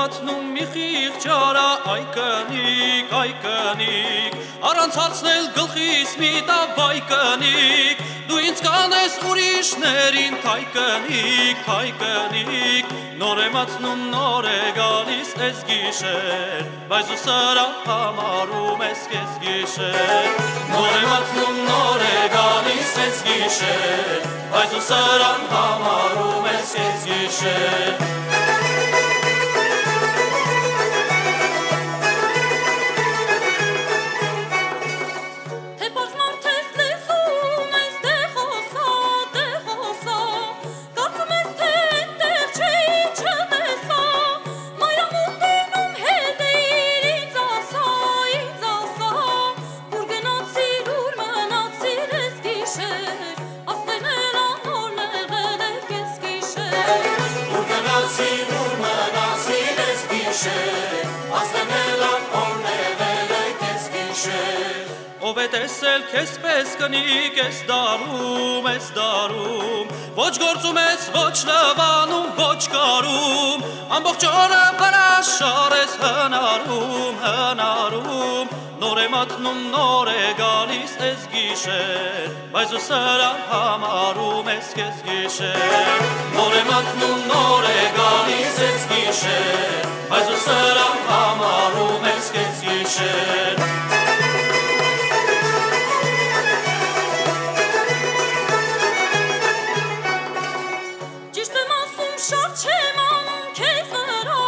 մատնում մի խիղճարա, այ կնիկ, առանց հարցնել գլխիս մի տավ, այ կնիկ, դու ինձ կանես ուրիշներին, թայ կնիկ, նոր է մատնում, նոր է գալիս ես գիշեր, բայց դու սրա համարում ես կես գիշեր, նոր է մատնում, նոր է գալիս ես գիշեր, բայց դու սրա համարում ես կես գիշեր. Ով է տեսել քեզ պես կնիկ ես դարում, ոչ գործում ես, ոչ լվանում, ոչ կարում, ամբողջ օրը վրաշար ես հնարում, նոր է մատնում, նոր է գալիս ես գիշեր, բայց դու սրա համարում ես կես գիշեր, նոր է մատնում, նոր է գալիս ես գիշեր, բայց դու սրա համարում ես կես գիշեր. Շատ չեմ անում քեզ վրա,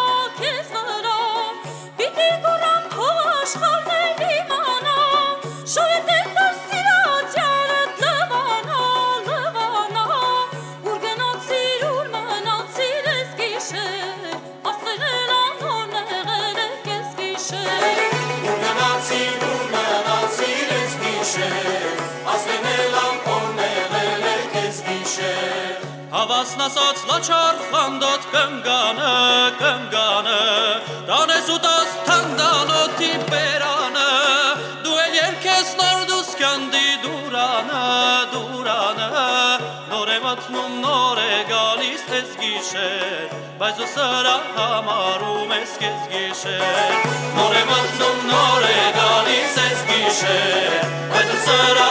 պիտի գորամ թող աշխարհն իմանա, շոյետել դար սիրածյարդ լվանա, ուր գնացիր, ուր մնացիր ես գիշեր, աստղերն անոր նեղել է կես գիշեր, ուր գնացիր, ուր մնացիր ես գիշեր, աստղերն անոր նեղել է կես գիշեր. Հավասն ասած լաչար խանդոտ կմգանը, տանես ու տաս թանդանոթի բերանը, դու էլ երկես նոր դուսկանդի դուրանը, նոր է մատնում, նոր է գալիս ես գիշեր, բայց դու սրա համարում ես կես գիշեր, նոր է մատնում, նոր է գալիս ես գիշեր, բայց դու սրա